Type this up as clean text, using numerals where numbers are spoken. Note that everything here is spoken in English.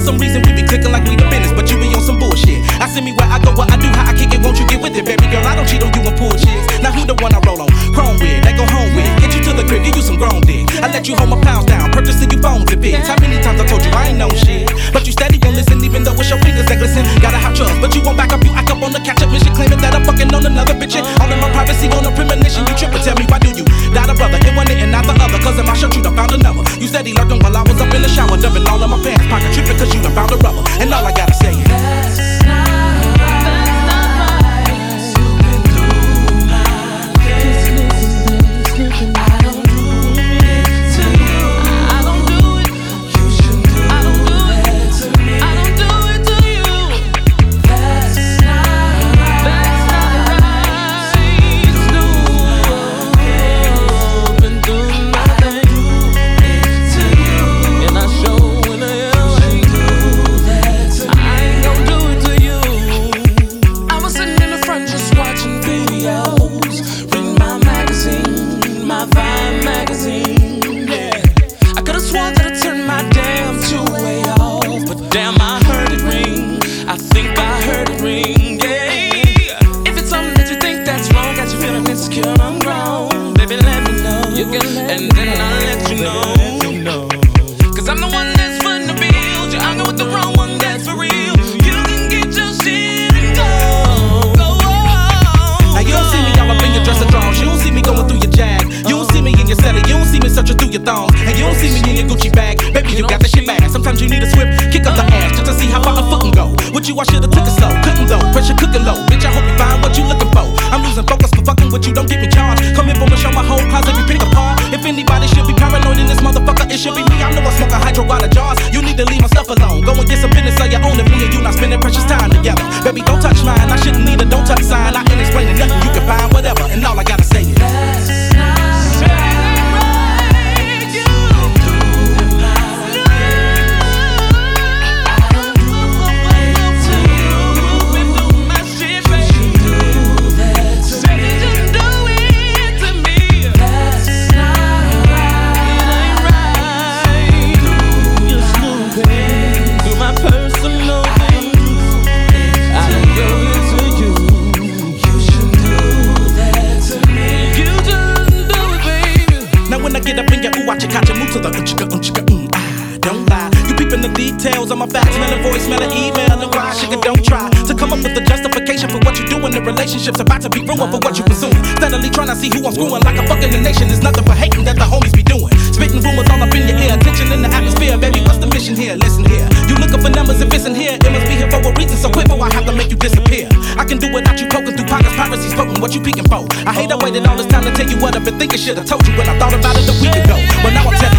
some reason we be clicking like we the business, but you be on some bullshit. I see me where I go, what I do, how I kick it, won't you get with it? Baby girl, I don't cheat on you and pull chicks. Now who the one I roll on? Chrome with, that go home with. Get you to the crib, give you some grown dick. I let you hold my pounds down, purchasing you phones and bids. How many times I told you I ain't know shit? But you steady won't listen, even though it's your fingers that glisten. Got a hot trust, but you won't back up, you act up on the catch up mission, claiming that I'm fucking on another bitch. All in my privacy, on a premonition. You trippin', tell me why do you doubt a brother? It one and not the other, cause in my shirt you done found a number. You said he lurking while I was up in the shower, dumping all of my pants, pocket tripping cause you done found a rubber. And all I gotta say is that's not right. You can do my thing. I don't do it to you. I don't do it. You should do it. I don't do it to me. I don't do it to you. That's not right. That's not right. You do it. Been doing my thing to you, and I show when I am. And then I'll let you know. Cause I'm the one that's fun to build. You're arguing with the wrong one, that's for real. You can get your shit and go. Now you don't see me all up in your dresser drawers. You don't see me going through your jag. You don't see me in your celly. You don't see me searching through your thongs. And you don't see me in your Gucci bag. Baby, you got the shit bad. Sometimes you need a swift kick up the ass just to see how far a foot can go. With you, I should've took it slow. Couldn't though. Pressure cooking low. Bitch, I hope you find what you looking for. I'm losing focus for fucking with you. Don't get me charged. Come in for and show my whole closet. You pick apart. If anybody should be paranoid in this motherfucker, it should be me. I know I smoke a hydro out of jars. You need to leave my stuff alone. Go and get some business of your own. If me and you not spending precious time together. Baby, don't touch mine. I shouldn't need a don't touch sign. I ain't explaining nothing. You can find whatever. And all I gotta say is that's not right. You do my thing. I don't do it to you. Been doing my shit, baby. You do that to me. Just do it to me. That's not right. It ain't right. You're snooping. Do my personal thing. I don't do it to you. You should do that to me. You just do it, baby. Now when I get up in your ooh, watch it, catch it, move to the don't lie. You peeping the details on my facts, smelling voice, smelling email, and why sugar don't try to come up with a justification for what you doing. The relationship's about to be ruined for what you pursue. Steadily trying to see who I'm screwing like a fucking the nation. There's nothing but hating that the homies be doing. Spitting rumors all up in your ear, tension in the atmosphere. Baby, what's the mission here? Listen here. You looking for numbers if it's in here. It must be here for a reason, so quick before I have to make you disappear. I can do without you poking through pockets, piracy spoken. What you peeking for? I hate I waited all this time to tell you what I've been thinking. Should've told you when I thought about it a week ago. But now I'm telling you.